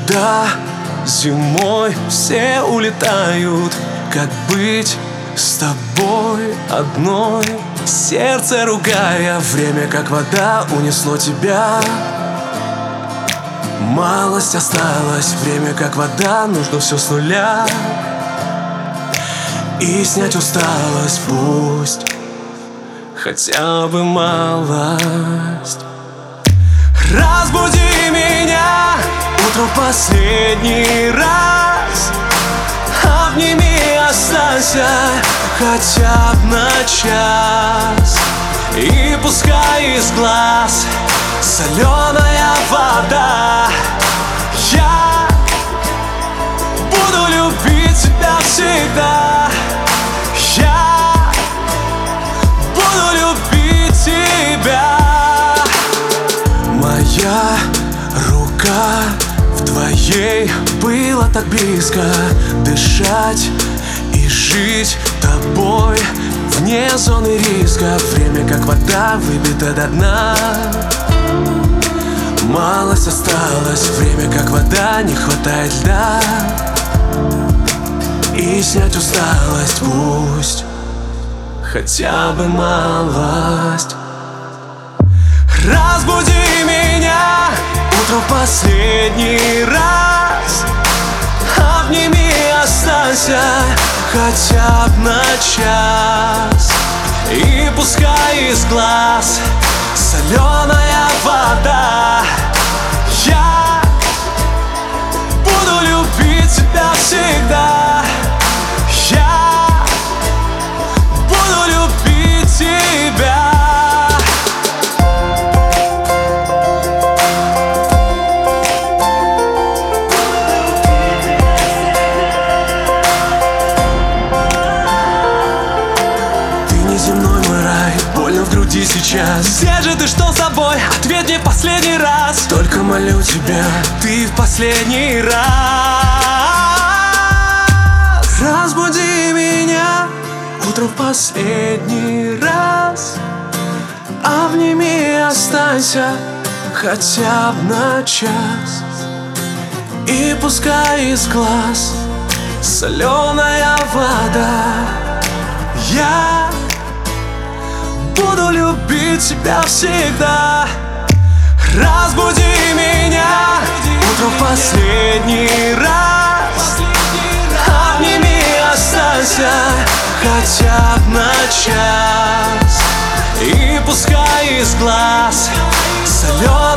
Когда зимой все улетают, как быть с тобой одной? Сердце ругая, время как вода унесло тебя. Малость осталась, время как вода, нужно все с нуля. И снять усталость пусть, хотя бы малость. Разбуди меня утром последний раз, обними, останься хотя бы на час. И пускай из глаз соленая вода, я буду любить тебя всегда. Я буду любить тебя. Моя рука в твоей, было так близко дышать и жить тобой вне зоны риска. Время как вода, выпита до дна. Малость осталась, время как вода, не хватает льда. И снять усталость пусть, хотя бы малость. Разбуди меня утром последний раз, обними, останься хотя бы на час. И пускай из глаз соленая вода, я буду любить тебя всегда. Я буду любить тебя. Земной мой рай, больно в груди сейчас. Где же ты, что с тобой? Ответь мне последний раз. Только молю тебя, ты в последний раз. Разбуди меня утром в последний раз, обними, останься хотя бы на час. И пускай из глаз соленая вода, я буду любить тебя всегда. Разбуди меня утром в последний раз, обними, останься хотя бы на час. И пускай из глаз соленая